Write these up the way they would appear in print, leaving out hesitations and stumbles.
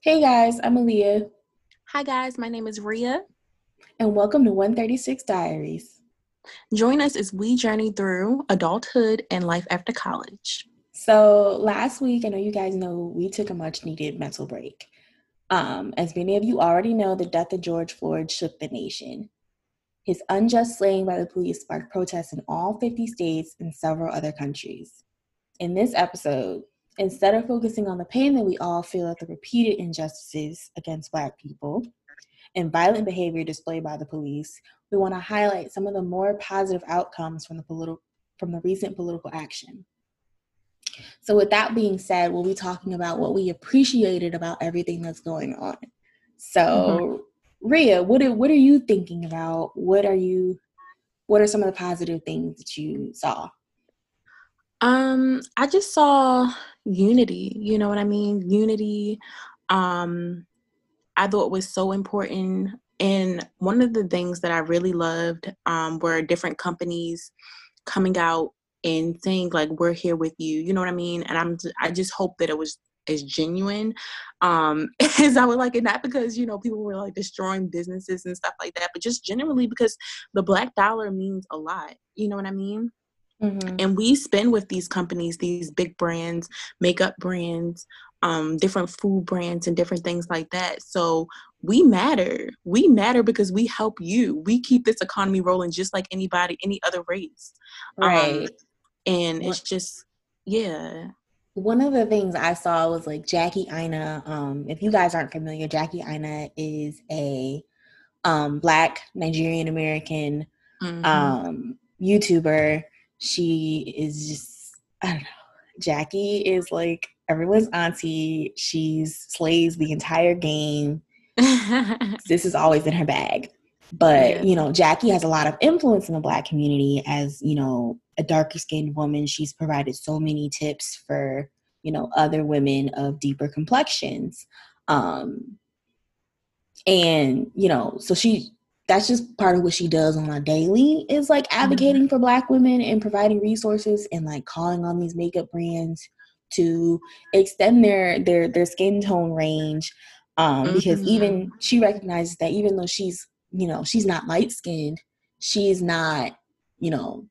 Hey guys, I'm Aaliyah, Hi guys, my name is Ria. and welcome to 136 Diaries. Join us as we journey through adulthood and life after college. So, last week, I know you guys know we took a much needed mental break. As many of you already know, the death of George Floyd shook the nation. His unjust slaying by the police sparked protests in all 50 states and several other countries. In this episode, instead of focusing on the pain that we all feel at the repeated injustices against Black people, and violent behavior displayed by the police, we want to highlight some of the more positive outcomes from the recent political action. So, with that being said, we'll be talking about what we appreciated about everything that's going on. Mhm. So, Ria, what are you thinking about? What are some of the positive things that you saw? I just saw unity, you know what I mean? Unity, um, I thought was so important. And one of the things that I really loved were different companies coming out and saying like we're here with you, you know what I mean? And I just hope that it was as genuine as I would like it, not because people were like destroying businesses and stuff like that, but just generally because the black dollar means a lot, you know what I mean? Mm-hmm. And we spend with these companies, these big brands, makeup brands, different food brands and different things like that. So we matter because we help you, we keep this economy rolling just like anybody, any other race. um Right. and One it's just, yeah. one of the things I saw was like Jackie Aina. If you guys aren't familiar, Jackie Aina is a Black Nigerian American Hmm. YouTuber. She is just, I don't know. Jackie is like everyone's auntie. She's slays the entire game. This is always in her bag. But, Yeah. Jackie has a lot of influence in the Black community as, a darker skinned woman. She's provided so many tips for, other women of deeper complexions. Um, and so that's just part of what she does on a daily, is like Hmm. advocating for Black women and providing resources and like calling on these makeup brands to extend their skin tone range, because Hmm. even she recognizes that even though she's not light skinned, she's not you know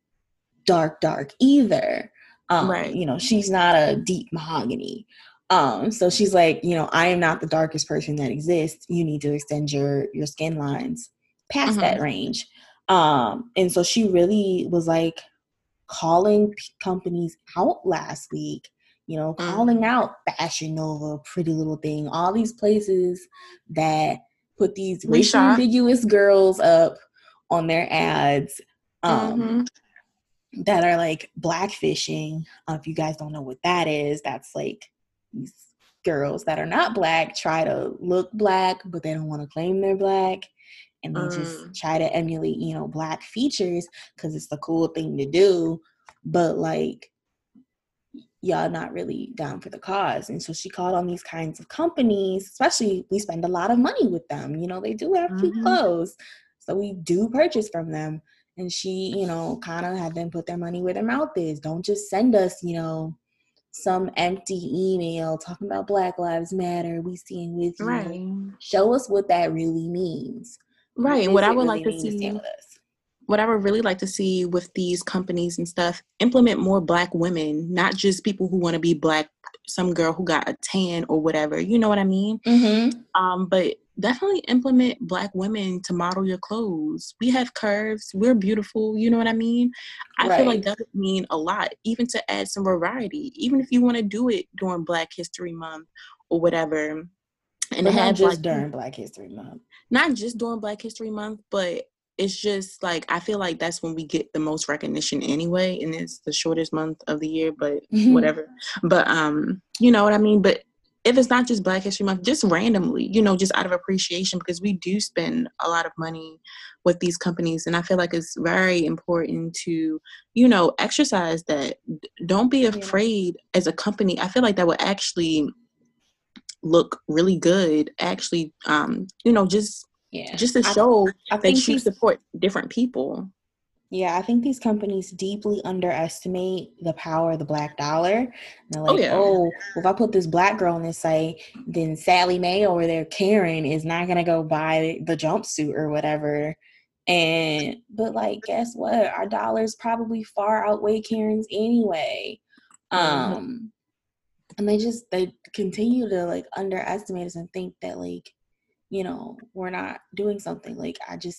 dark either. Right. She's not a deep mahogany. So she's like, I am not the darkest person that exists. You need to extend your skin lines past Hmm. that range. And so she really was like calling companies out last week, calling Hmm. out Fashion Nova, Pretty Little Thing, all these places that put these We racially shop. ambiguous girls up on their ads. Um, Hmm. that are like blackfishing. If you guys don't know what that is, that's like these girls that are not Black try to look Black, but they don't want to claim they're Black. And they just Mm. try to emulate, Black features because it's the cool thing to do. But like, y'all not really down for the cause. And so she called on these kinds of companies, especially we spend a lot of money with them. They do have cute Hmm. clothes. So we do purchase from them. And she, kind of had them put their money where their mouth is. Don't just send us, some empty email talking about Black Lives Matter, we stand with you. Right. Show us what that really means. Right. What And what does I it would really like to mean to stand see, with us? what I would really like to see with these companies and stuff, implement more black women, not just people who want to be black, some girl who got a tan or whatever. You know what I mean? Mm-hmm. But definitely implement black women to model your clothes. We have curves. We're beautiful. You know what I mean? I feel like Right. that would mean a lot, even to add some variety, even if you want to do it during Black History Month or whatever, and But not have like, just during Black History Month. not just during Black History Month, but it's just like I feel like that's when we get the most recognition anyway, and it's the shortest month of the year, but whatever. But you know what I mean? But if it's not just Black History Month, just randomly, just out of appreciation, because we do spend a lot of money with these companies, and I feel like it's very important to, exercise that. Don't be Yeah. afraid as a company. I feel like that would actually look really good, actually, just Yeah. just to I show I that think you she's support different people. Yeah, I think these companies deeply underestimate the power of the Black dollar. And they're Oh like, yeah. oh, well, if I put this Black girl on this site, then Sally Mae over there, Karen, is not gonna go buy the jumpsuit or whatever. But like, guess what? Our dollars probably far outweigh Karen's anyway. Mm-hmm. And they continue to like underestimate us and think that like, we're not doing something. Like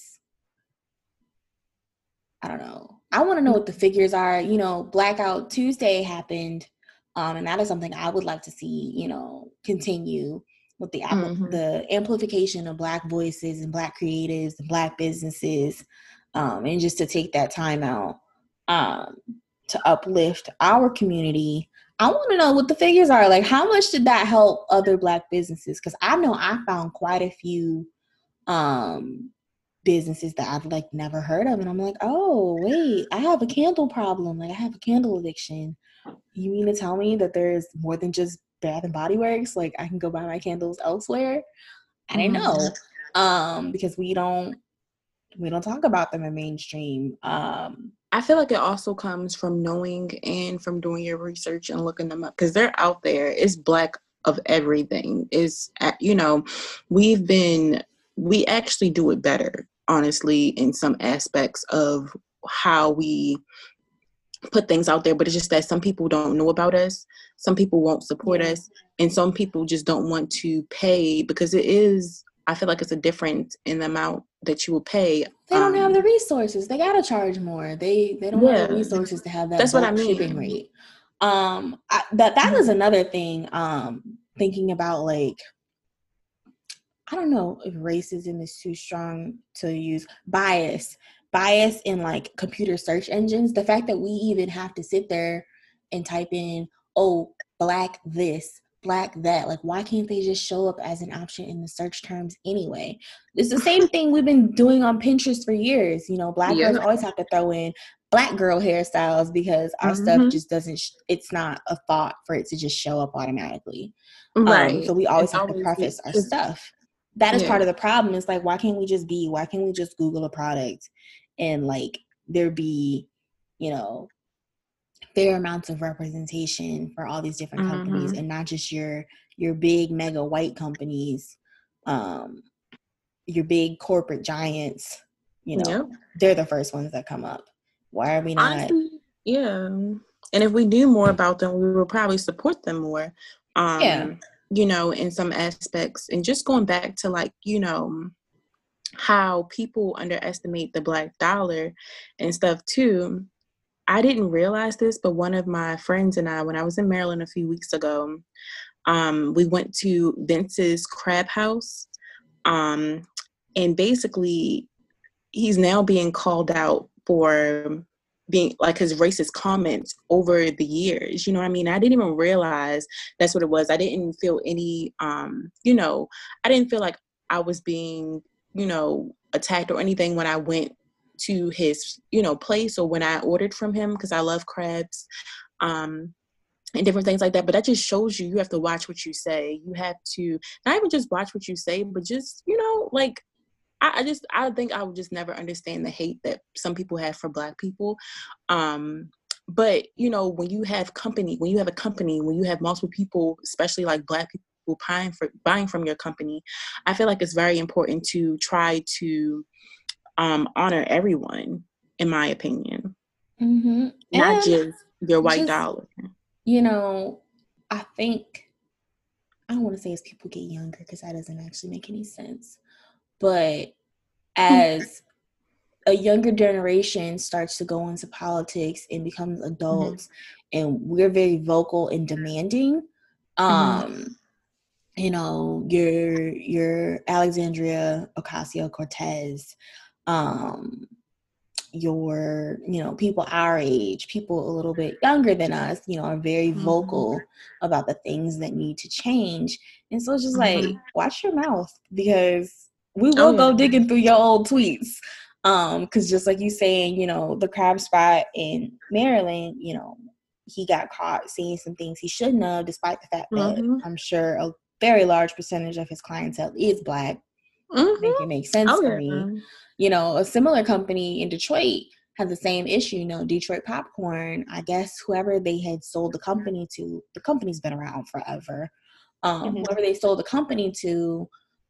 I don't know. I want to know what the figures are. Blackout Tuesday happened, and that is something I would like to see, continue with Mm-hmm. the amplification of Black voices and Black creatives and Black businesses, and just to take that time out um, to uplift our community. I want to know what the figures are. Like, how much did that help other Black businesses? Because I know I found quite a few um businesses that I've like never heard of, and I'm like, oh wait, I have a candle problem, like I have a candle addiction. You mean to tell me that there's more than just Bath and Body Works? Like I can go buy my candles elsewhere? I didn't Mm-hmm. know, because we don't talk about them in mainstream. I feel like it also comes from knowing and from doing your research and looking them up because they're out there. It's Black of everything. We actually do it better, honestly, in some aspects of how we put things out there, but it's just that some people don't know about us, some people won't support Yeah, us, and some people just don't want to pay because I feel like it's a difference in the amount that you will pay. they don't have the resources. They gotta charge more. They don't have the Yeah, resources to have that that's what I bulk shipping mean. rate. That is another thing. Thinking about like, I don't know if racism is too strong to use. Bias in like computer search engines. The fact that we even have to sit there and type in, oh, Black this, Black that. Like, why can't they just show up as an option in the search terms anyway? It's the same thing we've been doing on Pinterest for years. Black Yeah. girls always have to throw in Black girl hairstyles because our stuff Mm-hmm. just doesn't, it's not a thought for it to just show up automatically. Right. So we always It's have to always preface our stuff. That is yeah. part of the problem. It's like, why can't we just Google a product and like there be, you know, fair amounts of representation for all these different companies Mm-hmm. and not just your big mega white companies, um, your big corporate giants, Yep. they're the first ones that come up. Why are we not? Honestly, yeah. And if we knew more about them, we would probably support them more. Yeah. In some aspects. And just going back to like, how people underestimate the Black dollar and stuff too. I didn't realize this, but one of my friends and I, when I was in Maryland a few weeks ago, we went to Vince's Crab House. And basically, he's now being called out for being like his racist comments over the years. You know what I mean? I didn't even realize that's what it was. I didn't feel any, I didn't feel like I was being, attacked or anything when I went to his, place or when I ordered from him because I love crabs. And different things like that. But that just shows you have to watch what you say. You have to not even just watch what you say, but just, like I think I would just never understand the hate that some people have for Black people. But when you have a company, when you have multiple people, especially like Black people buying from your company, I feel like it's very important to try to honor everyone, in my opinion, Mm-hmm. not And just your white just, dollar. I think, I don't want to say as people get younger because that doesn't actually make any sense. But as a younger generation starts to go into politics and becomes adults, and we're very vocal and demanding, Mm-hmm. your Alexandria Ocasio-Cortez, your people our age, people a little bit younger than us, are very Mm-hmm. vocal about the things that need to change. And so it's just like, Mm-hmm. watch your mouth, because we Oh will yeah. go digging through your old tweets. Because just like you saying, the crab spot in Maryland, he got caught saying some things he shouldn't have, despite the fact that Mm-hmm. I'm sure a very large percentage of his clientele is Black. Make Mm-hmm. it make sense Oh for yeah. me. A similar company in Detroit, had the same issue. Detroit Popcorn, I guess whoever they had sold the company to, the company's been around forever. Whoever they sold the company to,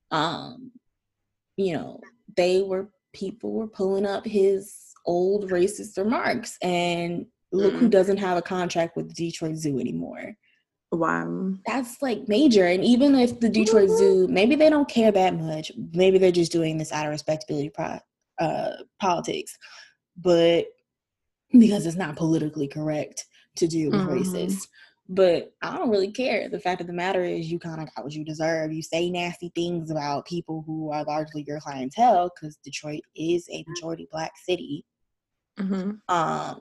people were pulling up his old racist remarks, and look who doesn't have a contract with the Detroit Zoo anymore. Wow. That's like major. And even if the Detroit Zoo, maybe they don't care that much, maybe they're just doing this out of respectability politics, but because it's not politically correct to deal with racists. But I don't really care. The fact of the matter is, you kind of got what you deserve. You say nasty things about people who are largely your clientele, because Detroit is a majority Black city. Oh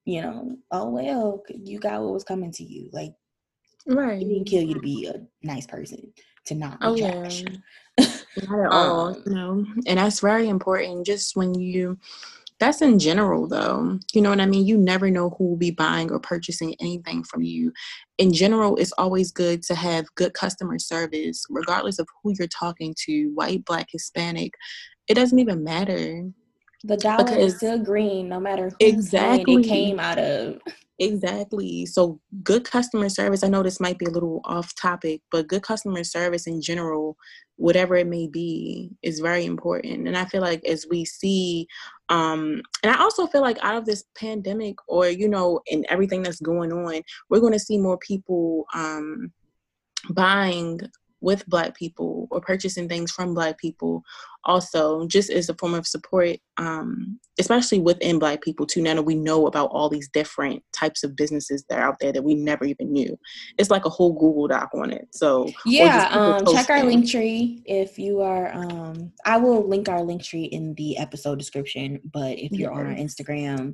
well, you got what was coming to you. Like, right, it didn't kill you to be a nice person, to not be trash. Not at all. And that's very important. Just when that's in general, though. You know what I mean? You never know who will be buying or purchasing anything from you. In general, it's always good to have good customer service, regardless of who you're talking to, white, Black, Hispanic. It doesn't even matter. The dollar is still green, no matter whose hand it came out of. Exactly. So good customer service, I know this might be a little off topic, but good customer service in general, whatever it may be, is very important. And I feel like as we see, and I also feel like out of this pandemic, or, and everything that's going on, we're going to see more people buying with Black people or purchasing things from Black people, also just as a form of support, especially within Black people too. Now that we know about all these different types of businesses that are out there that we never even knew, it's like a whole Google Doc on it. So check our Linktree if you are. I will link our Linktree in the episode description. But if you're on our Instagram,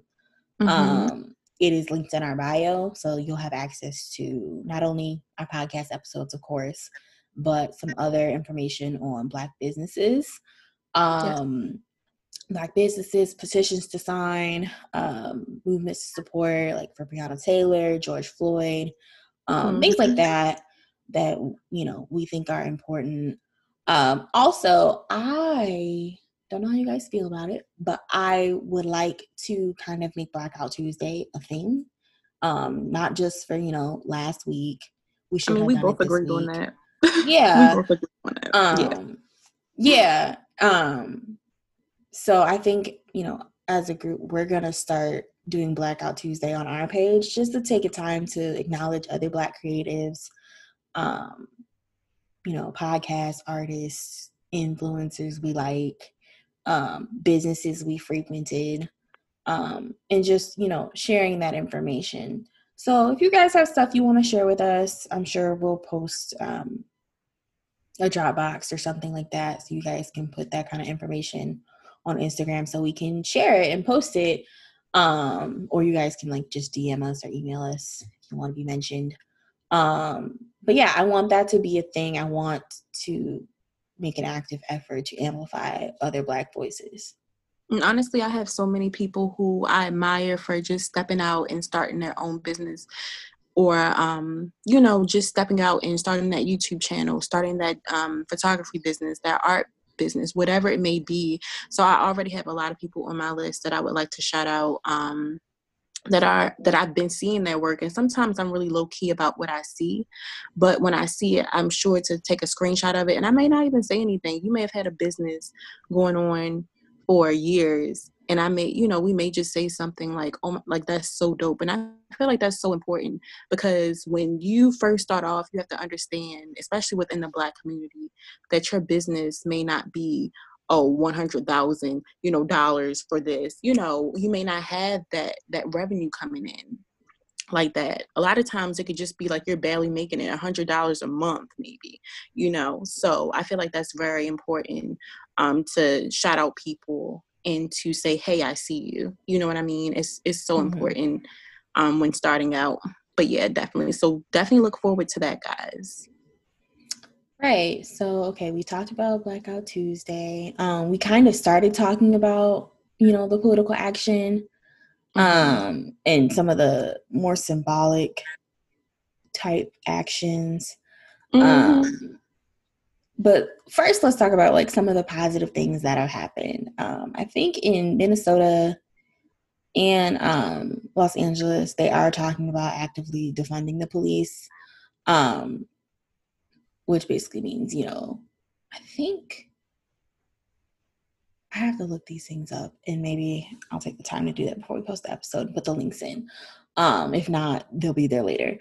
it is linked in our bio, so you'll have access to not only our podcast episodes, of course, but some other information on Black businesses, Black businesses, petitions to sign, movements to support, like for Breonna Taylor, George Floyd, things like that we think are important. Also, I don't know how you guys feel about it, but I would like to kind of make Blackout Tuesday a thing. Not just for, last week. We should have done it this week. On that. Yeah. We both agreed on that. So I think, as a group, we're going to start doing Blackout Tuesday on our page, just to take a time to acknowledge other Black creatives, podcasts, artists, influencers we like, businesses we frequented, and just, sharing that information. So if you guys have stuff you want to share with us, I'm sure we'll post a Dropbox or something like that, so you guys can put that kind of information on Instagram so we can share it and post it. Or you guys can just DM us or email us if you want to be mentioned. But yeah, I want that to be a thing. I want to make an active effort to amplify other Black voices. And honestly, I have so many people who I admire for just stepping out and starting their own business, or, just stepping out and starting that YouTube channel, starting that photography business, that art business, whatever it may be. So I already have a lot of people on my list that I would like to shout out, that I've been seeing their work. And sometimes I'm really low key about what I see, but when I see it, I'm sure to take a screenshot of it. And I may not even say anything. You may have had a business going on for years, and I may, we may just say something like, oh, like, that's so dope. And I feel like that's so important, because when you first start off, you have to understand, especially within the Black community, that your business may not be, $100,000, dollars for this. You may not have that revenue coming in like that. A lot of times it could just be like you're barely making it $100 a month, maybe, So I feel like that's very important, to shout out people and to say, hey, I see you. You know what I mean? It's so important when starting out. But yeah, definitely. So definitely look forward to that, guys. Right. So, okay, we talked about Blackout Tuesday. We kind of started talking about, the political action, and some of the more symbolic type actions. But first, let's talk about some of the positive things that have happened. I think in Minnesota, and Los Angeles, they are talking about actively defunding the police, which basically means, I think I have to look these things up, and maybe I'll take the time to do that before we post the episode and put the links in. If not, they'll be there later.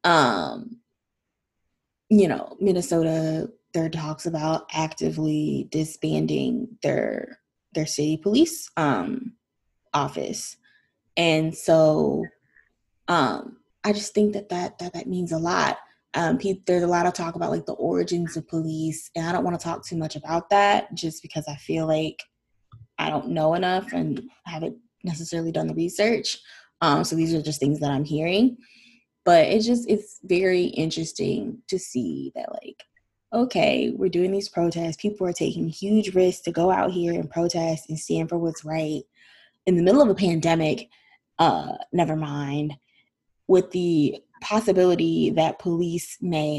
Minnesota, there are talks about actively disbanding their city police office. And so I just think that means a lot. There's a lot of talk about like the origins of police, and I don't want to talk too much about that just because I feel like I don't know enough and haven't necessarily done the research. So these are just things that I'm hearing. But it's very interesting to see that, like, okay, we're doing these protests. People are taking huge risks to go out here and protest and stand for what's right in the middle of a pandemic. Never mind, with the possibility that police may,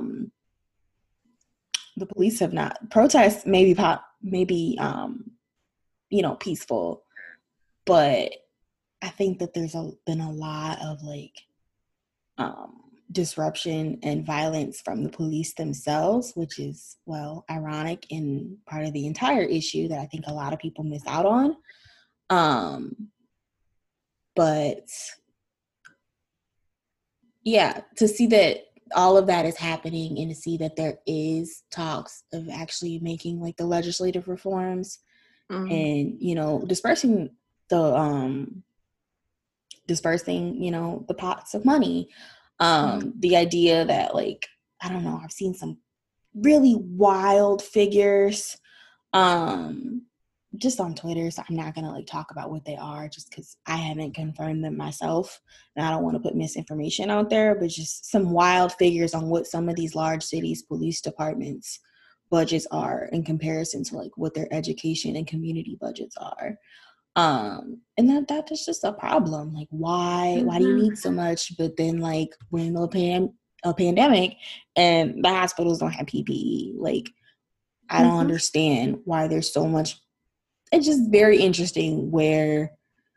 the police have not protests maybe peaceful, but I think that there's been a lot of like disruption and violence from the police themselves, which is, well, ironic and part of the entire issue that I think a lot of people miss out on. But yeah, to see that all of that is happening and to see that there is talks of actually making like the legislative reforms and, dispersing the pots of money. The idea that, like, I don't know, I've seen some really wild figures just on Twitter, so I'm not gonna like talk about what they are just because I haven't confirmed them myself and I don't want to put misinformation out there, but just some wild figures on what some of these large cities police departments budgets are in comparison to like what their education and community budgets are. And that is just a problem. Like, why do you need so much? But then, like, when a pandemic and the hospitals don't have PPE, like, I don't understand why there's so much. It's just very interesting where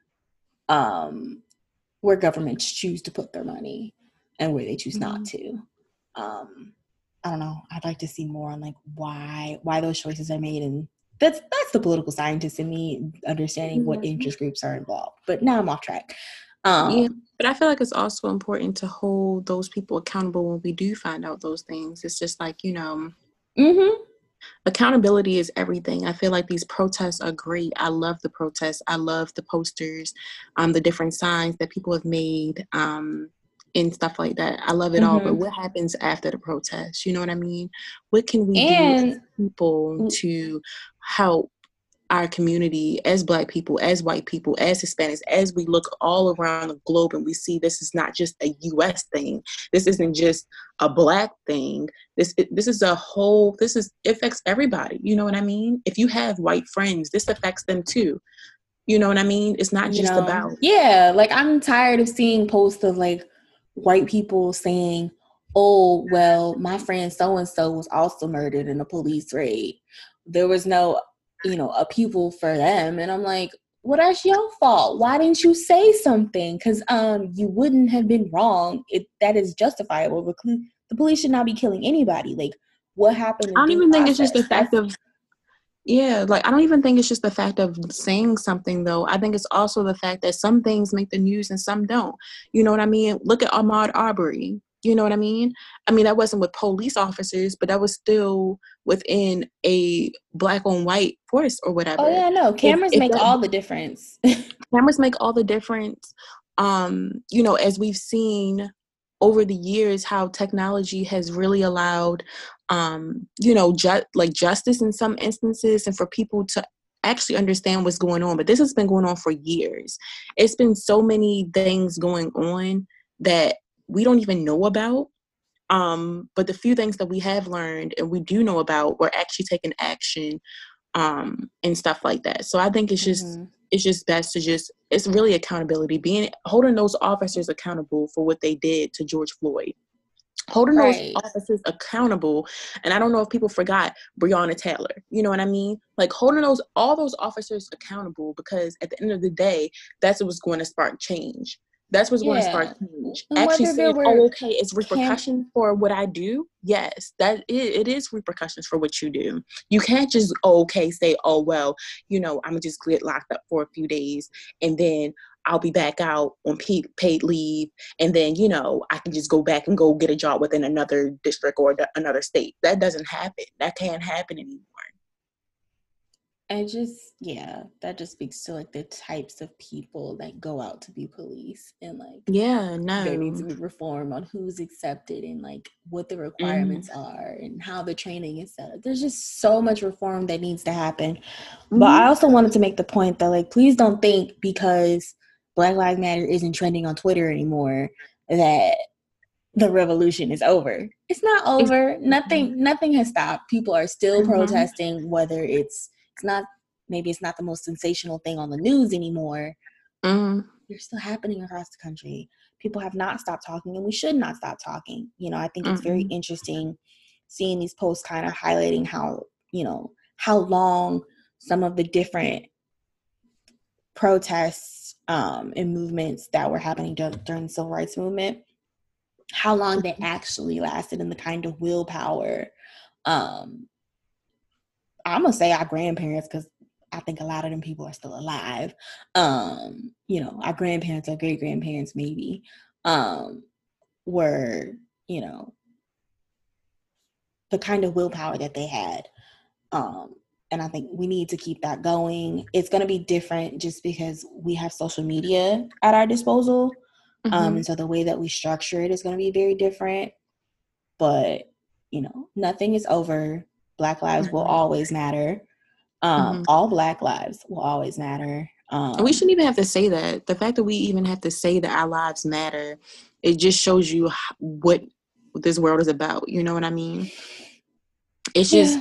governments choose to put their money and where they choose not to. I don't know. I'd like to see more on like why those choices are made, and that's the political scientist in me understanding what interest groups are involved. But now I'm off track. Yeah, but I feel like it's also important to hold those people accountable when we do find out those things. It's just like, accountability is everything. I feel like these protests are great. I love the protests. I love the posters, the different signs that people have made, and stuff like that. I love it all. But what happens after the protest? You know what I mean? What can we do as people to help our community, as Black people, as white people, as Hispanics, as we look all around the globe and we see this is not just a U.S. thing. This isn't just a Black thing. This is a whole, it affects everybody. You know what I mean? If you have white friends, this affects them too. You know what I mean? It's not just about. Yeah, like I'm tired of seeing posts of like white people saying, oh, well, my friend so-and-so was also murdered in a police raid. There was no a pupil for them. And I'm like, well, that's your fault. Why didn't you say something? Because you wouldn't have been wrong. That is justifiable. The police should not be killing anybody. Like, what happened? I don't even think it's just the fact of, like, I don't even think it's just the fact of saying something, though. I think it's also the fact that some things make the news and some don't. You know what I mean? Look at Ahmaud Arbery. You know what I mean? I mean, that wasn't with police officers, but that was still within a Black on white force or whatever. Oh, yeah, no. Cameras make all the difference. Cameras make all the difference. As we've seen over the years, how technology has really allowed, justice in some instances and for people to actually understand what's going on. But this has been going on for years. It's been so many things going on that we don't even know about. But the few things that we have learned and we do know about, we're actually taking action and stuff like that. So I think it's just best to it's really accountability, holding those officers accountable for what they did to George Floyd. holding those Right. officers accountable. And I don't know if people forgot Breonna Taylor. You know what I mean? Like holding all those officers accountable, because at the end of the day, that's what's going to spark change. That's what's going to spark Yeah. change. And Actually whether there saying, oh, were okay, it's camp repercussions for what I do. Yes, it is repercussions for what you do. You can't just, oh, okay, say, oh, well, I'm going to just get locked up for a few days and then I'll be back out on paid leave. And then, I can just go back and go get a job within another district or another state. That doesn't happen. That can't happen anymore. that just speaks to like the types of people that go out to be police, and like Yeah, there needs no. to be reform on who's accepted and like what the Mm-hmm. requirements are and how the training is set up. There's just so much reform that needs to happen. But I Mm-hmm. also wanted to make the point that like please don't think because Black Lives Matter isn't trending on Twitter anymore that the revolution is over. It's not over. Nothing has stopped. People are still Mm-hmm. protesting, whether it's not, maybe it's not the most sensational thing on the news anymore. Mm-hmm. They're still happening across the country. People have not stopped talking, and we should not stop talking. I think it's very Mm-hmm. interesting seeing these posts kind of highlighting how long some of the different protests and movements that were happening during the civil rights movement, how long they actually lasted, and the kind of willpower. I'm gonna say our grandparents, because I think a lot of them people are still alive. Our grandparents or great grandparents maybe were, the kind of willpower that they had. And I think we need to keep that going. It's going to be different just because we have social media at our disposal. Mm-hmm. And so the way that we structure it is going to be very different. But, nothing is over. Black lives will Mm-hmm. always matter. Mm-hmm. All Black lives will always matter. We shouldn't even have to say that. The fact that we even have to say that our lives matter, it just shows you what this world is about. You know what I mean? It's just Yeah,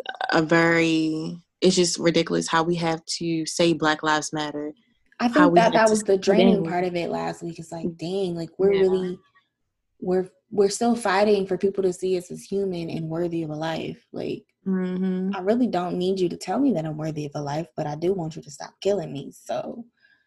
it's just ridiculous how we have to say Black Lives Matter, I how think we that have that to was the put draining in. part of it last week. It's like, dang, like Yeah. we're still fighting for people to see us as human and worthy of a life. Like, Mm-hmm. I really don't need you to tell me that I'm worthy of a life, but I do want you to stop killing me. So,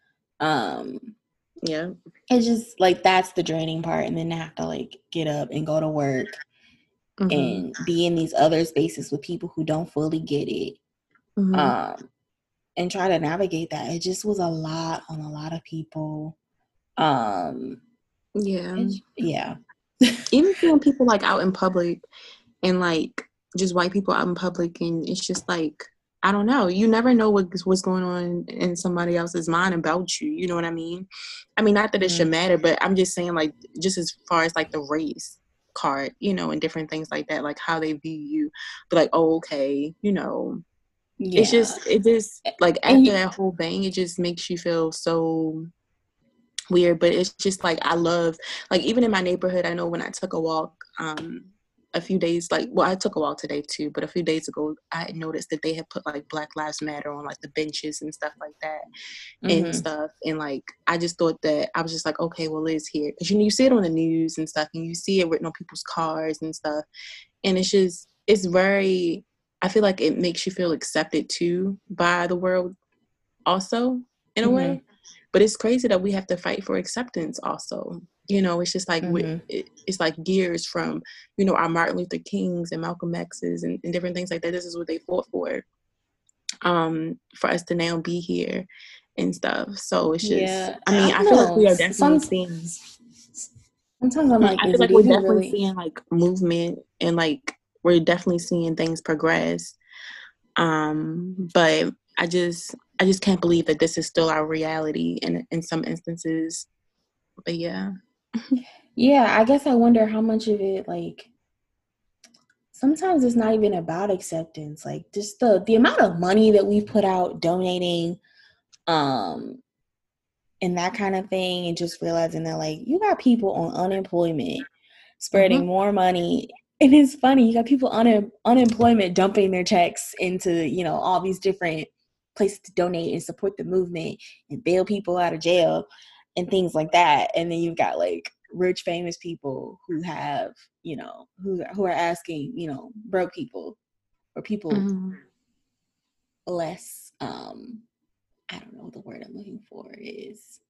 Yeah. it's just like that's the draining part, and then I have to like get up and go to work Mm-hmm. and be in these other spaces with people who don't fully get it, Mm-hmm. and try to navigate that. It just was a lot on a lot of people. Um, Yeah. yeah. Even seeing people like out in public and like just white people out in public, and it's just like, I don't know, you never know what's going on in somebody else's mind about you. You know what I mean? Not that it should Mm-hmm. matter, but I'm just saying, like, just as far as like the race card, and different things like that, like how they view you. But like, oh, okay, Yeah. it just like And after that whole bang, it just makes you feel so weird. But it's just like, I love, like, even in my neighborhood, I know when I took a walk a few days, like, well, I took a walk today too, but a few days ago I had noticed that they had put like Black Lives Matter on like the benches and stuff like that and mm-hmm. stuff. And like, I just thought that, I was just like, okay, well, it's here, because you see it on the news and stuff, and you see it written on people's cars and stuff, and it's very, I feel like it makes you feel accepted too by the world also, in a Mm-hmm. way. But it's crazy that we have to fight for acceptance also. It's just like, Mm-hmm. it's like years from, our Martin Luther Kings and Malcolm X's and different things like that. This is what they fought for us to now be here and stuff. So it's just, Yeah. I I don't feel like know. we are definitely seeing, Sometimes I'm like, I is feel it like we're even definitely really? seeing like movement, and like we're definitely seeing things progress. But I just can't believe that this is still our reality in some instances. But yeah. Yeah, I guess I wonder how much of it, like, sometimes it's not even about acceptance. Like, just the amount of money that we put out donating, um, and that kind of thing, and just realizing that, like, you got people on unemployment Mm-hmm. spreading more money. And it's funny, you got people on unemployment dumping their checks into, all these different places to donate and support the movement and bail people out of jail and things like that. And then you've got like rich famous people who have, you know, who are asking, you know, broke people or people less I don't know what the word I'm looking for is,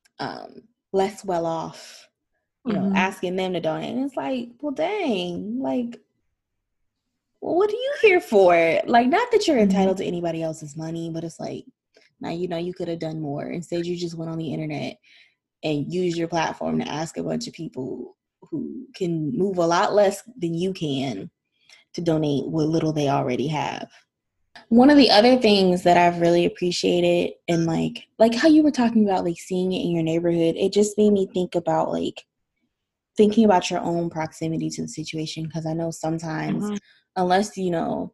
less well off, you know, asking them to donate. And it's like, well, dang, like, well, what are you here for? Like, not that you're entitled to anybody else's money, but it's like, now, you know, you could have done more. Instead, you just went on the internet and used your platform to ask a bunch of people who can move a lot less than you can to donate what little they already have. One of the other things that I've really appreciated, and like how you were talking about like seeing it in your neighborhood, it just made me think about like thinking about your own proximity to the situation, because I know sometimes unless, you know,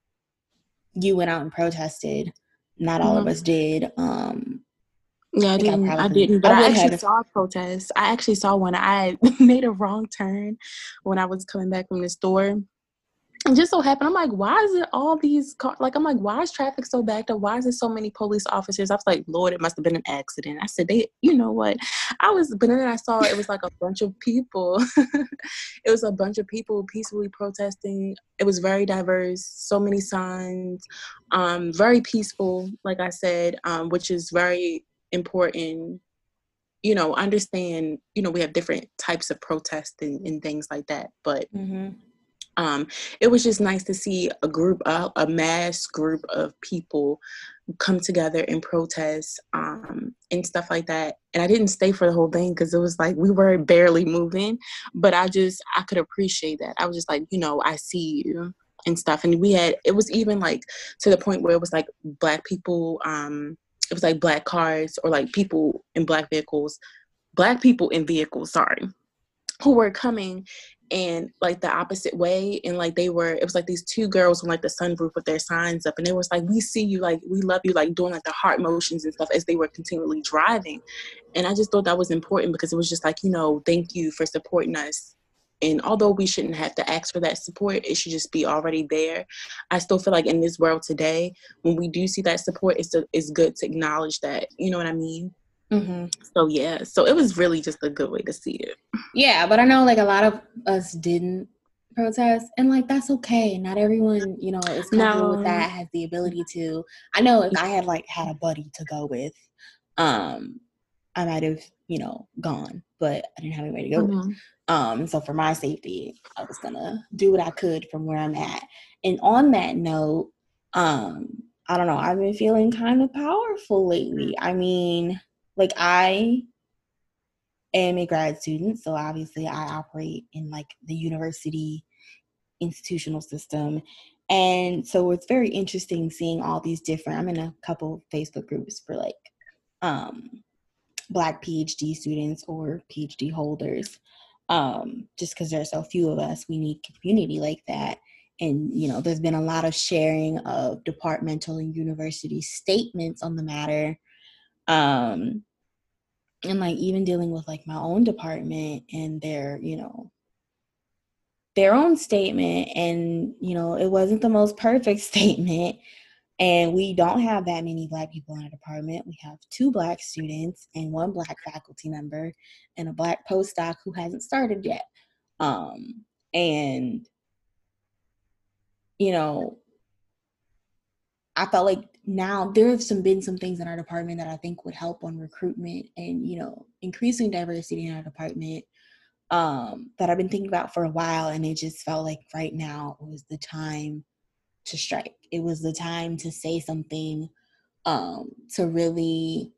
you went out and protested, not all of us did. Yeah, I didn't, but I I would actually have. saw a protest. I actually saw one. I made a wrong turn when I was coming back from the store. And just so happened, I'm like, why is it all these cars? Like, I'm like, why is traffic so backed up? Why is there so many police officers? I was like, Lord, it must have been an accident. I said, you know what? But then I saw it was like a bunch of people. It was a bunch of people peacefully protesting. It was very diverse, so many signs, very peaceful, like I said, which is very important. You know, understand, you know, we have different types of protesting and things like that, but it was just nice to see a mass group of people come together and protest and stuff like that. And I didn't stay for the whole thing because it was like we were barely moving, but I could appreciate that. I was just like, you know, I see you and stuff. And it was even like to the point where it was like Black people, it was like Black cars or like people in Black people in vehicles, sorry, who were coming and like the opposite way, and like it was like these two girls on like the sunroof with their signs up, and they was like, we see you, like we love you, like doing like the heart motions and stuff as they were continually driving. And I just thought that was important because it was just like, you know, thank you for supporting us. And although we shouldn't have to ask for that support, it should just be already there. I still feel like in this world today, when we do see that support, it's good to acknowledge that, you know what I mean? So yeah, so it was really just a good way to see it. Yeah, but I know like a lot of us didn't protest, and like that's okay. Not everyone, you know, is comfortable with that, has the ability to. I know if I had like had a buddy to go with, I might have, you know, gone, but I didn't have anybody to go with. So for my safety, I was gonna do what I could from where I'm at. And on that note, I don't know, I've been feeling kind of powerful lately. I mean, like I am a grad student, so obviously I operate in like the university institutional system. And so it's very interesting seeing all these different, I'm in a couple Facebook groups for like Black PhD students or PhD holders. Just because there's so few of us, we need community like that. And, you know, there's been a lot of sharing of departmental and university statements on the matter. And like even dealing with like my own department and their, you know, their own statement. And, you know, it wasn't the most perfect statement. And we don't have that many Black people in our department. We have 2 Black students and 1 Black faculty member and a Black postdoc who hasn't started yet. And, you know, I felt like now there have been some things in our department that I think would help on recruitment and, you know, increasing diversity in our department, that I've been thinking about for a while. And it just felt like right now was the time to strike. It was the time to say something, to really,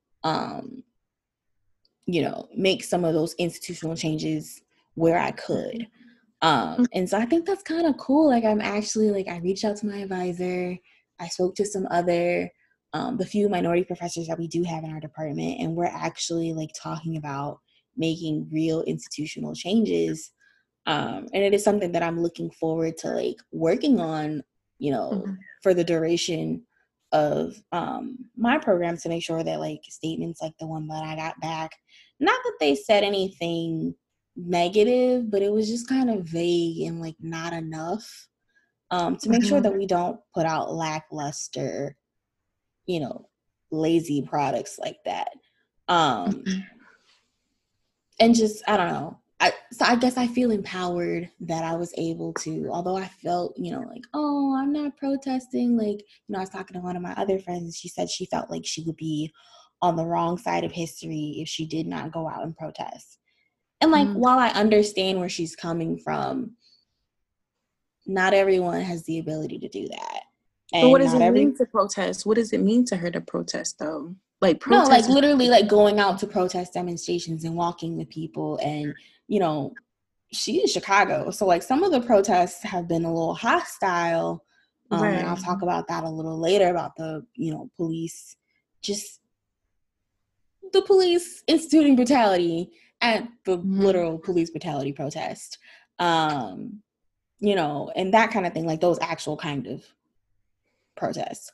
you know, make some of those institutional changes where I could. And so I think that's kind of cool. Like I'm actually like, I reached out to my advisor. I spoke to some other, the few minority professors that we do have in our department, and we're actually like talking about making real institutional changes. And it is something that I'm looking forward to like working on, you know, for the duration of my program, to make sure that like statements like the one that I got back, not that they said anything negative, but it was just kind of vague and like not enough, to make sure that we don't put out lackluster, you know, lazy products like that. and just, I don't know. So I guess I feel empowered that I was able to, although I felt, like, oh, I'm not protesting. Like, I was talking to one of my other friends and she said she felt like she would be on the wrong side of history if she did not go out and protest. And like, while I understand where she's coming from, not everyone has the ability to do that. And but what does it mean to protest? What does it mean to her to protest, though? Like, protest? No, like literally, like going out to protest demonstrations and walking with people. And, she is Chicago. So like some of the protests have been a little hostile. Right. And I'll talk about that a little later about the, police, just the police instituting brutality at the literal police brutality protest. And that kind of thing, like those actual kind of protests.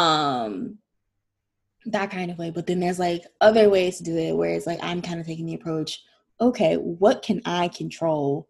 That kind of way. But then there's like other ways to do it where it's like I'm kind of taking the approach, okay, what can I control?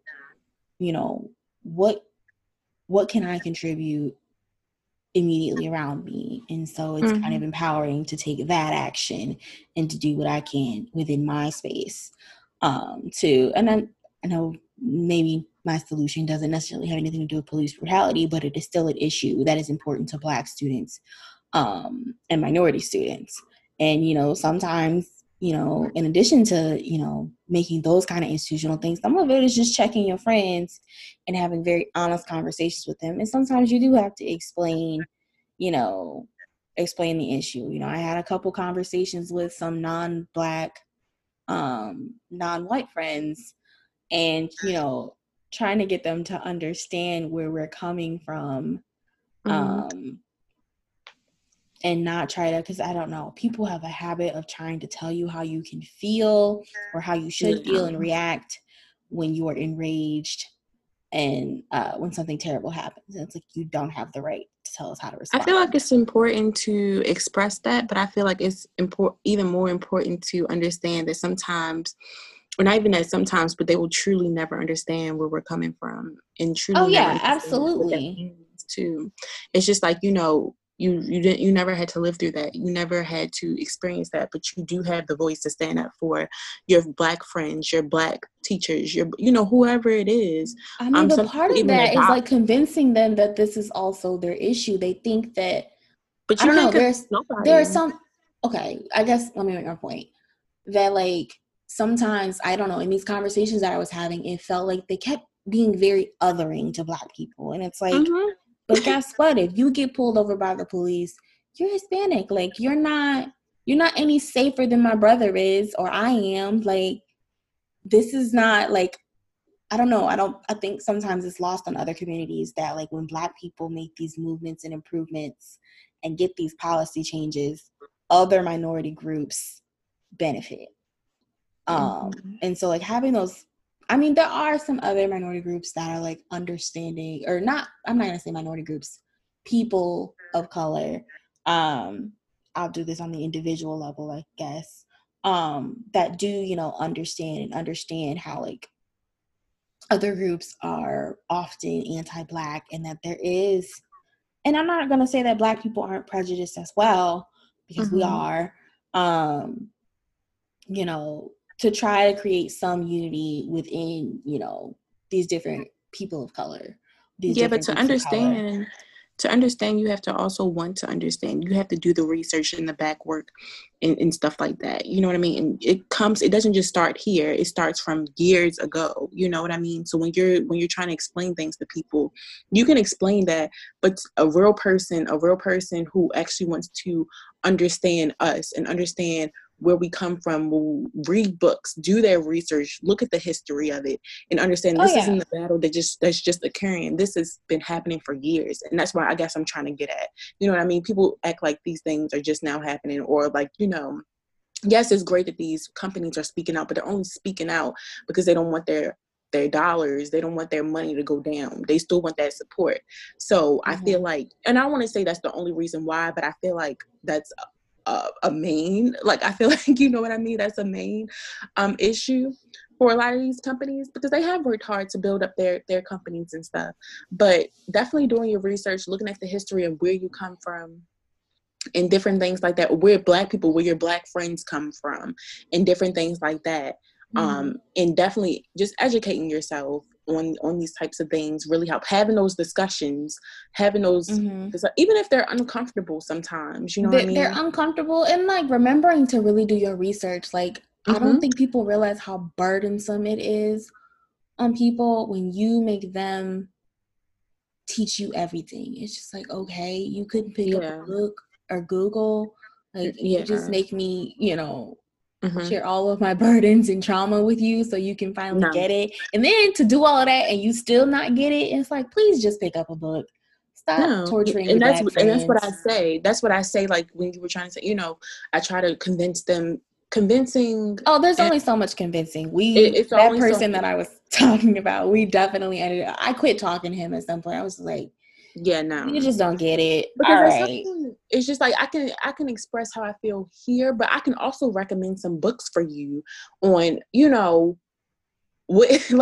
What can I contribute immediately around me? And so it's kind of empowering to take that action and to do what I can within my space. And then I know maybe my solution doesn't necessarily have anything to do with police brutality, but it is still an issue that is important to Black students and minority students. And, sometimes, in addition to, making those kind of institutional things, some of it is just checking your friends and having very honest conversations with them. And sometimes you do have to explain the issue. I had a couple conversations with some non-Black, non-white friends and, trying to get them to understand where we're coming from. And not try to, because I don't know, people have a habit of trying to tell you how you can feel or how you should feel and react when you are enraged and when something terrible happens. And it's like you don't have the right to tell us how to respond. I feel like it's important to express that, but I feel like it's even more important to understand that sometimes, or not even that sometimes, but they will truly never understand where we're coming from and truly never understand absolutely what that means too. It's just like, you never had to live through that. You never had to experience that, but you do have the voice to stand up for your Black friends, your Black teachers, your, whoever it is. I mean, but part of that is like convincing them that this is also their issue. They think that, but you I don't know, there are some, okay, I guess let me make my point. That like, sometimes, I don't know, in these conversations that I was having, it felt like they kept being very othering to Black people. And it's like, but guess what? If you get pulled over by the police, you're Hispanic. Like, you're not any safer than my brother is or I am. Like, this is not like, I don't know. I think sometimes it's lost on other communities that like when Black people make these movements and improvements and get these policy changes, other minority groups benefit. And so like having those, I mean, there are some other minority groups that are like understanding or not, I'm not going to say minority groups, people of color. I'll do this on the individual level, I guess, that do, understand how like other groups are often anti-Black and that there is, and I'm not going to say that Black people aren't prejudiced as well, because we are, to try to create some unity within, these different people of color. But to understand, you have to also want to understand. You have to do the research and the back work and stuff like that. You know what I mean? And it doesn't just start here. It starts from years ago. You know what I mean? So when you're trying to explain things to people, you can explain that, but a real person who actually wants to understand us and understand where we come from will read books, do their research, look at the history of it, and understand this isn't a battle that's just occurring. This has been happening for years. And that's why I guess I'm trying to get at. You know what I mean? People act like these things are just now happening, or like, yes, it's great that these companies are speaking out, but they're only speaking out because they don't want their dollars, they don't want their money to go down. They still want that support. So I feel like, and I don't want to say that's the only reason why, but I feel like that's a main, like, I feel like, you know what I mean? That's a main issue for a lot of these companies, because they have worked hard to build up their companies and stuff. But definitely doing your research, looking at the history of where you come from and different things like that, where Black people, where your Black friends come from and different things like that. And definitely just educating yourself on these types of things really help. Having those discussions, having those, even if they're uncomfortable sometimes, you know what I mean? They're uncomfortable, and like remembering to really do your research. Like, I don't think people realize how burdensome it is on people when you make them teach you everything. It's just like, okay, you couldn't pick up a book or Google. Like, you just make me, share all of my burdens and trauma with you so you can finally get it. And then to do all of that and you still not get it, it's like, please just pick up a book. Stop torturing your black friends. And that's what I say. That's what I say, like, when you were trying to say, I try to convincing. Oh, there's only so much convincing. That person that I was talking about, we definitely ended up, I quit talking to him at some point. I was like, yeah, no, you just don't get it. Because all right. It's just like I can express how I feel here, but I can also recommend some books for you on, what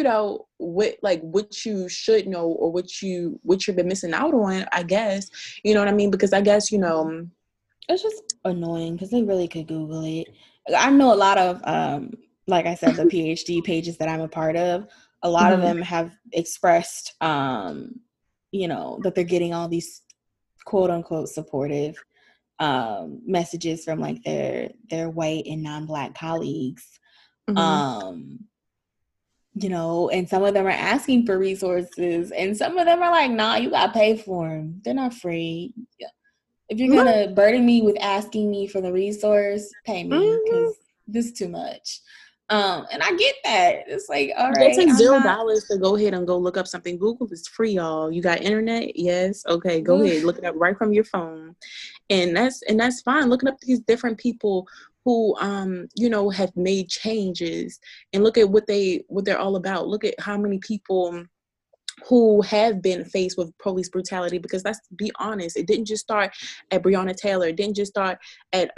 what you should know or what you've been missing out on, I guess. You know what I mean? Because I guess, it's just annoying because they really could Google it. I know a lot of like I said, the PhD pages that I'm a part of, a lot of them have expressed that they're getting all these quote unquote supportive messages from like their white and non-black colleagues. And some of them are asking for resources and some of them are like, nah, you gotta pay for them. They're not free. If you're gonna burden me with asking me for the resource, pay me because this is too much. And I get that. It's like, all right. It takes $0 to go ahead and go look up something. Google is free, y'all. You got internet? Yes. Okay, go ahead. Look it up right from your phone. And that's fine. Looking up these different people who have made changes and look at what they're all about. Look at how many people who have been faced with police brutality, because let's be honest, it didn't just start at Breonna Taylor. It didn't just start at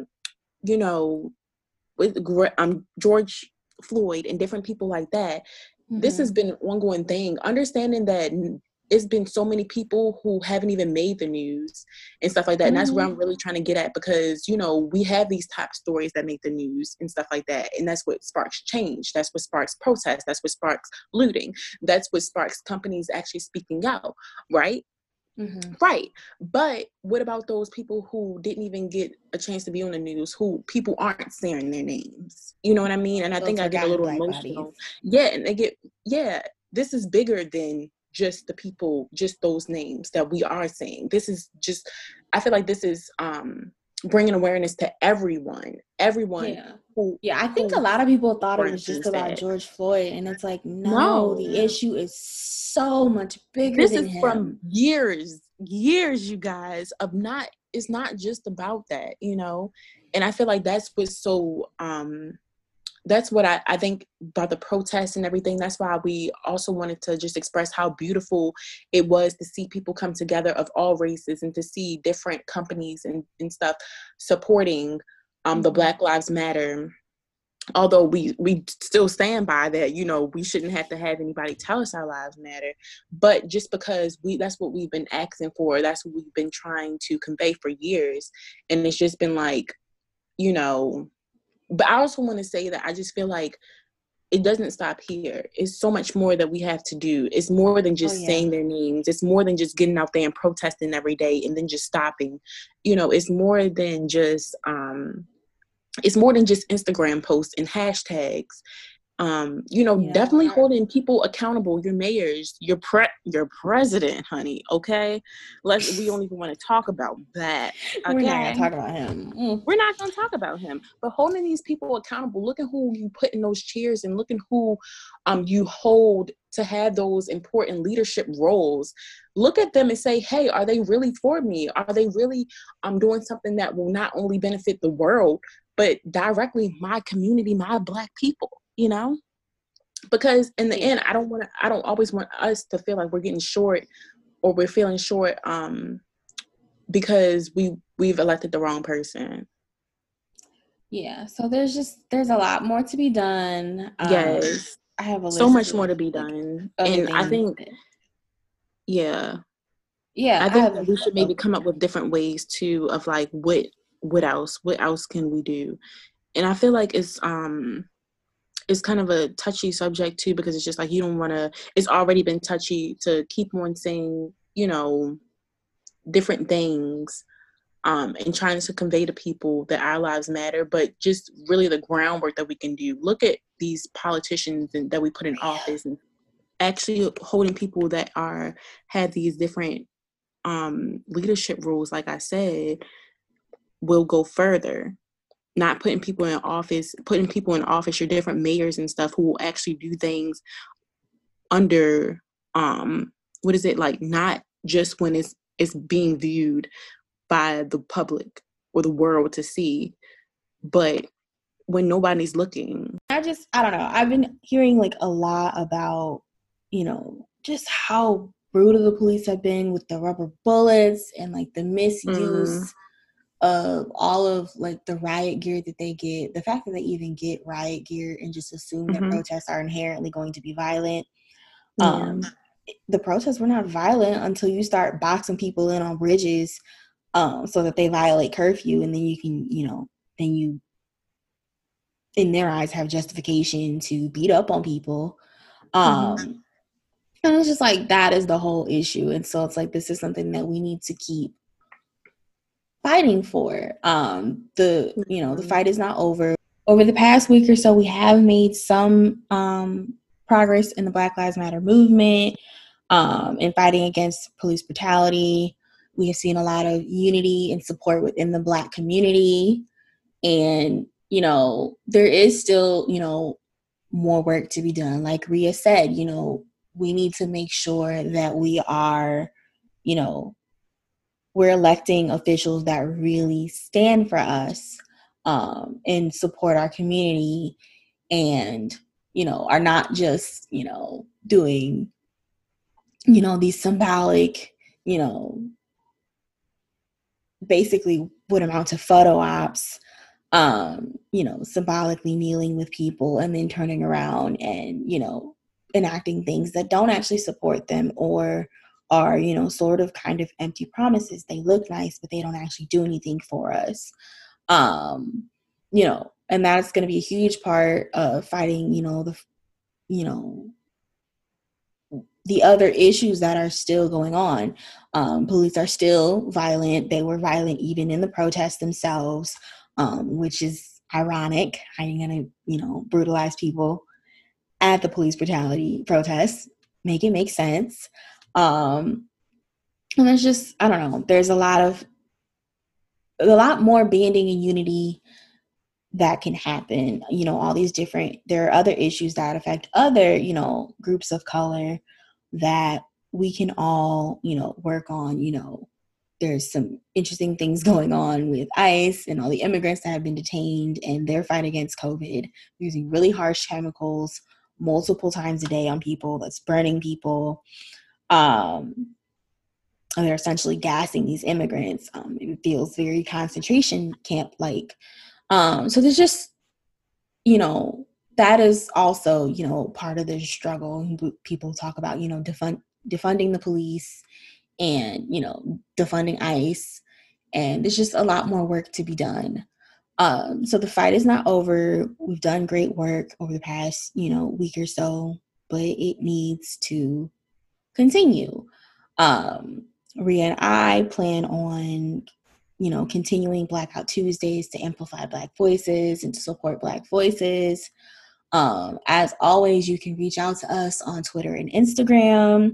with George Floyd and different people like that. This has been an ongoing thing. Understanding that it's been so many people who haven't even made the news and stuff like that. And that's where I'm really trying to get at, because, we have these top stories that make the news and stuff like that. And that's what sparks change. That's what sparks protest. That's what sparks looting. That's what sparks companies actually speaking out. Right? Right. But what about those people who didn't even get a chance to be on the news, who people aren't saying their names? You know what I mean? And I think I get a little emotional. Yeah. And this is bigger than just the people, just those names that we are saying. This is just, I feel like this is bringing awareness to everyone. I think a lot of people thought it was just about George Floyd, and it's like, no, the issue is so much bigger than him. This is from years, you guys, it's not just about that, and I feel like that's what's so that's what I think about the protests and everything. That's why we also wanted to just express how beautiful it was to see people come together of all races and to see different companies and stuff supporting the Black Lives Matter. Although we still stand by that, we shouldn't have to have anybody tell us our lives matter. But just because that's what we've been asking for, that's what we've been trying to convey for years. And it's just been like, but I also want to say that I just feel like it doesn't stop here. It's so much more that we have to do. It's more than just saying their names. It's more than just getting out there and protesting every day and then just stopping. It's more than just Instagram posts and hashtags. Definitely holding people accountable, your mayors, your president, honey. Okay, we don't even want to talk about that. Okay? We're not gonna talk about him. We're not gonna talk about him, but holding these people accountable. Look at who you put in those chairs, and look at who you hold to have those important leadership roles. Look at them and say, hey, are they really for me? Are they really doing something that will not only benefit the world, but directly my community, my Black people? Because in the end, I don't always want us to feel like we're getting short or we're feeling short because we've elected the wrong person. Yeah, so there's a lot more to be done. Yes, I have a list so much more to be done, and I think, I think that we should maybe come up with different ways too of like what else can we do, and I feel like it's it's kind of a touchy subject too, because it's just like you don't want to, it's already been touchy to keep on saying, you know, different things and trying to convey to people that our lives matter, but just really the groundwork that we can do. Look at these politicians that we put in office, and actually holding people that have these different leadership roles, like I said, will go further. Not putting people in office, your different mayors and stuff who will actually do things under what is it, like, not just when it's being viewed by the public or the world to see, but when nobody's looking. I don't know. I've been hearing like a lot about, you know, just how brutal the police have been with the rubber bullets and like the misuse of all of like the riot gear that they get. The fact that they even get riot gear and just assume that protests are inherently going to be violent. The protests were not violent until you start boxing people in on bridges so that they violate curfew, and then you can, you know, then you, in their eyes, have justification to beat up on people. And it's just like, that is the whole issue. And so it's like, this is something that we need to keep fighting for. The fight is not over. Over the past week or so, we have made some progress in the Black Lives Matter movement, in fighting against police brutality. We have seen a lot of unity and support within the Black community. And, you know, there is still, you know, more work to be done. Like Ria said, you know, we need to make sure that we are, you know, we're electing officials that really stand for us and support our community, and, you know, are not just, you know, doing, you know, these symbolic, you know, basically would amount to photo ops, you know, symbolically kneeling with people and then turning around and, you know, enacting things that don't actually support them or are, you know, sort of kind of empty promises. They look nice, but they don't actually do anything for us. You know, and that's going to be a huge part of fighting, you know, the other issues that are still going on. Police are still violent. They were violent even in the protests themselves, which is ironic. How are you going to, you know, brutalize people at the police brutality protests? Make it make sense. And there's just, I don't know, there's a lot more banding and unity that can happen. You know, all these different, there are other issues that affect other, you know, groups of color that we can all, you know, work on. You know, there's some interesting things going on with ICE and all the immigrants that have been detained and their fight against COVID, using really harsh chemicals multiple times a day on people, that's burning people. And they're essentially gassing these immigrants. It feels very concentration camp-like. So there's just, you know, that is also, you know, part of the struggle. People talk about, you know, defunding the police and, you know, defunding ICE. And there's just a lot more work to be done. So the fight is not over. We've done great work over the past, you know, week or so, but it needs to continue. Ria and I plan on, you know, continuing Blackout Tuesdays to amplify Black voices and to support Black voices. As always, you can reach out to us on Twitter and Instagram.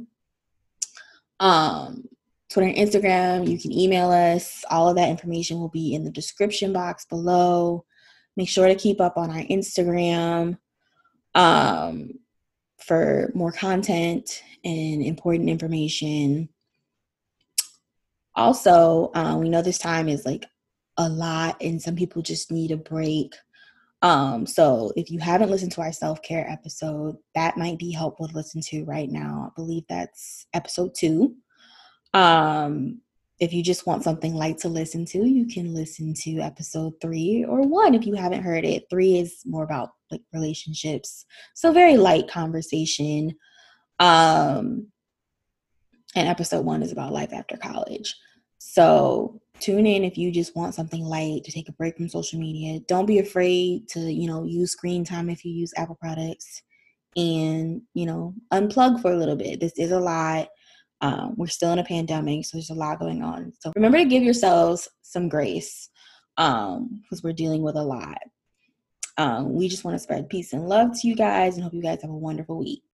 Twitter and Instagram, you can email us. All of that information will be in the description box below. Make sure to keep up on our Instagram for more content and important information. Also, we know this time is like a lot and some people just need a break. So if you haven't listened to our self-care episode, that might be helpful to listen to right now. I believe that's episode 2. If you just want something light to listen to, you can listen to episode 3 or 1 if you haven't heard it. 3 is more about like relationships. So very light conversation. And episode 1 is about life after college. So Tune in if you just want something light to take a break from social media. Don't be afraid to, use screen time if you use Apple products, and, unplug for a little bit. This is a lot. We're still in a pandemic, so there's a lot going on. So remember to give yourselves some grace, because we're dealing with a lot. We just want to spread peace and love to you guys and hope you guys have a wonderful week.